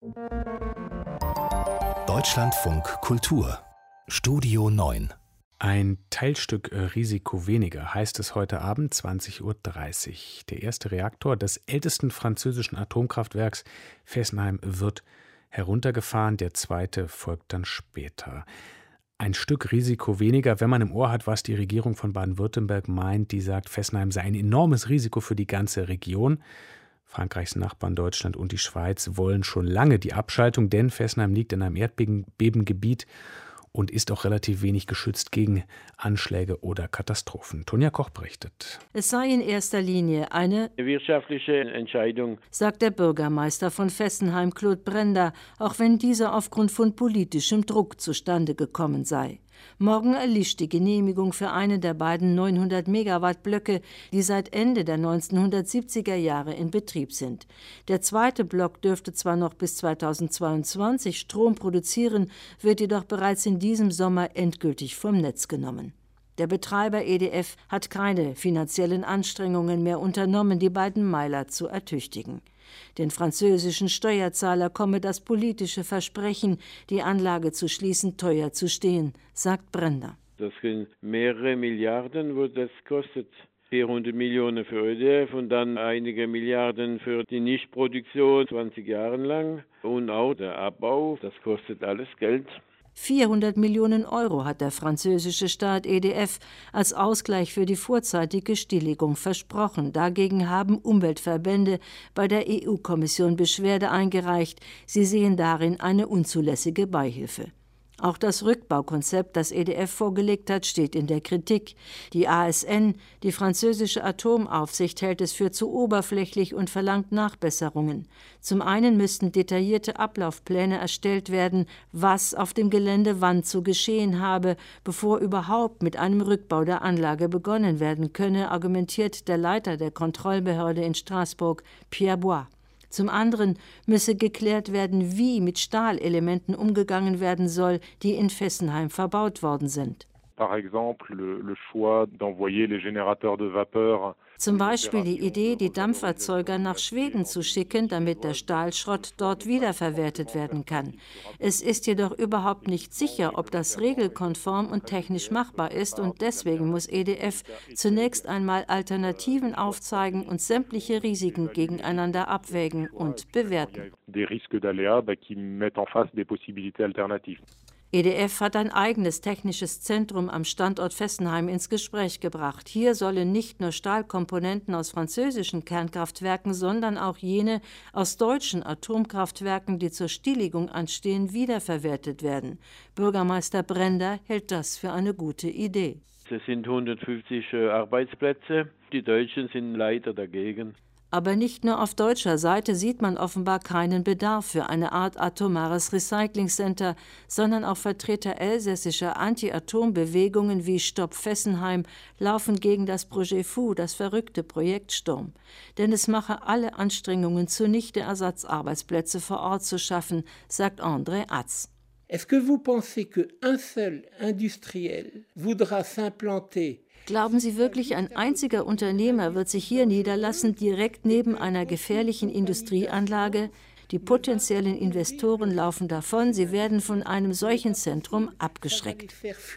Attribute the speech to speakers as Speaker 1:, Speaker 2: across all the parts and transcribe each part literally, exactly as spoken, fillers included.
Speaker 1: Deutschlandfunk Kultur Studio neun.
Speaker 2: Ein Teilstück Risiko weniger, heißt es heute Abend zwanzig Uhr dreißig. Der erste Reaktor des ältesten französischen Atomkraftwerks Fessenheim wird heruntergefahren, der zweite folgt dann später. Ein Stück Risiko weniger, wenn man im Ohr hat, was die Regierung von Baden-Württemberg meint, die sagt, Fessenheim sei ein enormes Risiko für die ganze Region. Frankreichs Nachbarn Deutschland und die Schweiz wollen schon lange die Abschaltung, denn Fessenheim liegt in einem Erdbebengebiet und ist auch relativ wenig geschützt gegen Anschläge oder Katastrophen. Tonja Koch berichtet.
Speaker 3: Es sei in erster Linie eine
Speaker 4: wirtschaftliche Entscheidung,
Speaker 3: sagt der Bürgermeister von Fessenheim, Claude Brender, auch wenn dieser aufgrund von politischem Druck zustande gekommen sei. Morgen erlischt die Genehmigung für einen der beiden neunhundert Megawatt Blöcke, die seit Ende der neunzehnhundertsiebziger Jahre in Betrieb sind. Der zweite Block dürfte zwar noch bis zweitausendzweiundzwanzig Strom produzieren, wird jedoch bereits in diesem Sommer endgültig vom Netz genommen. Der Betreiber E D F hat keine finanziellen Anstrengungen mehr unternommen, die beiden Meiler zu ertüchtigen. Den französischen Steuerzahler komme das politische Versprechen, die Anlage zu schließen, teuer zu stehen, sagt Brender.
Speaker 4: Das sind mehrere Milliarden, wo das kostet. vierhundert Millionen für E D F und dann einige Milliarden für die Nichtproduktion, zwanzig Jahre lang. Und auch der Abbau, das kostet alles Geld.
Speaker 3: vierhundert Millionen Euro hat der französische Staat E D F als Ausgleich für die vorzeitige Stilllegung versprochen. Dagegen haben Umweltverbände bei der E U-Kommission Beschwerde eingereicht. Sie sehen darin eine unzulässige Beihilfe. Auch das Rückbaukonzept, das E D F vorgelegt hat, steht in der Kritik. Die A S N, die französische Atomaufsicht, hält es für zu oberflächlich und verlangt Nachbesserungen. Zum einen müssten detaillierte Ablaufpläne erstellt werden, was auf dem Gelände wann zu geschehen habe, bevor überhaupt mit einem Rückbau der Anlage begonnen werden könne, argumentiert der Leiter der Kontrollbehörde in Straßburg, Pierre Bois. Zum anderen müsse geklärt werden, wie mit Stahlelementen umgegangen werden soll, die in Fessenheim verbaut worden sind.
Speaker 5: Par exemple, le, le choix d'envoyer les générateurs de vapeur.
Speaker 3: Zum Beispiel die Idee, die Dampferzeuger nach Schweden zu schicken, damit der Stahlschrott dort wiederverwertet werden kann. Es ist jedoch überhaupt nicht sicher, ob das regelkonform und technisch machbar ist, und deswegen muss E D F zunächst einmal Alternativen aufzeigen und sämtliche Risiken gegeneinander abwägen und bewerten.
Speaker 5: Des risques d'aléa qui mettent en face des possibilités alternatives.
Speaker 3: E D F hat ein eigenes technisches Zentrum am Standort Fessenheim ins Gespräch gebracht. Hier sollen nicht nur Stahlkomponenten aus französischen Kernkraftwerken, sondern auch jene aus deutschen Atomkraftwerken, die zur Stilllegung anstehen, wiederverwertet werden. Bürgermeister Brender hält das für eine gute Idee.
Speaker 4: Es sind hundertfünfzig Arbeitsplätze. Die Deutschen sind leider dagegen.
Speaker 3: Aber nicht nur auf deutscher Seite sieht man offenbar keinen Bedarf für eine Art atomares Recycling-Center, sondern auch Vertreter elsässischer Anti-Atom-Bewegungen wie Stopp Fessenheim laufen gegen das Projet Fou, das verrückte Projekt Sturm. Denn es mache alle Anstrengungen zunichte, Ersatzarbeitsplätze vor Ort zu schaffen, sagt André Atz.
Speaker 6: Est-ce que vous pensez qu'un seul industriel voudra s'implanter?
Speaker 3: Glauben Sie wirklich, ein einziger Unternehmer wird sich hier niederlassen, direkt neben einer gefährlichen Industrieanlage? Die potenziellen Investoren laufen davon, sie werden von einem solchen Zentrum abgeschreckt.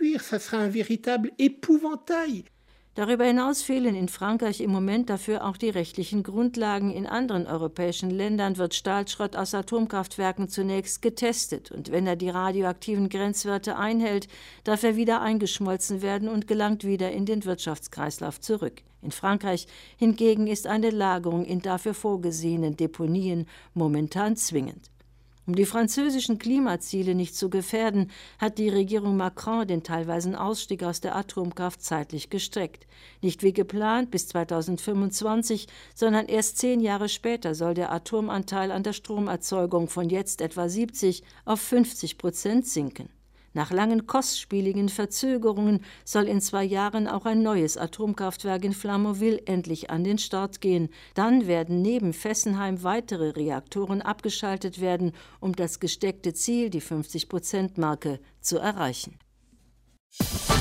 Speaker 3: Darüber hinaus fehlen in Frankreich im Moment dafür auch die rechtlichen Grundlagen. In anderen europäischen Ländern wird Stahlschrott aus Atomkraftwerken zunächst getestet. Und wenn er die radioaktiven Grenzwerte einhält, darf er wieder eingeschmolzen werden und gelangt wieder in den Wirtschaftskreislauf zurück. In Frankreich hingegen ist eine Lagerung in dafür vorgesehenen Deponien momentan zwingend. Um die französischen Klimaziele nicht zu gefährden, hat die Regierung Macron den teilweisen Ausstieg aus der Atomkraft zeitlich gestreckt. Nicht wie geplant bis zweitausendfünfundzwanzig, sondern erst zehn Jahre später soll der Atomanteil an der Stromerzeugung von jetzt etwa siebzig auf fünfzig Prozent sinken. Nach langen kostspieligen Verzögerungen soll in zwei Jahren auch ein neues Atomkraftwerk in Flamanville endlich an den Start gehen. Dann werden neben Fessenheim weitere Reaktoren abgeschaltet werden, um das gesteckte Ziel, die fünfzig Prozent Marke, zu erreichen.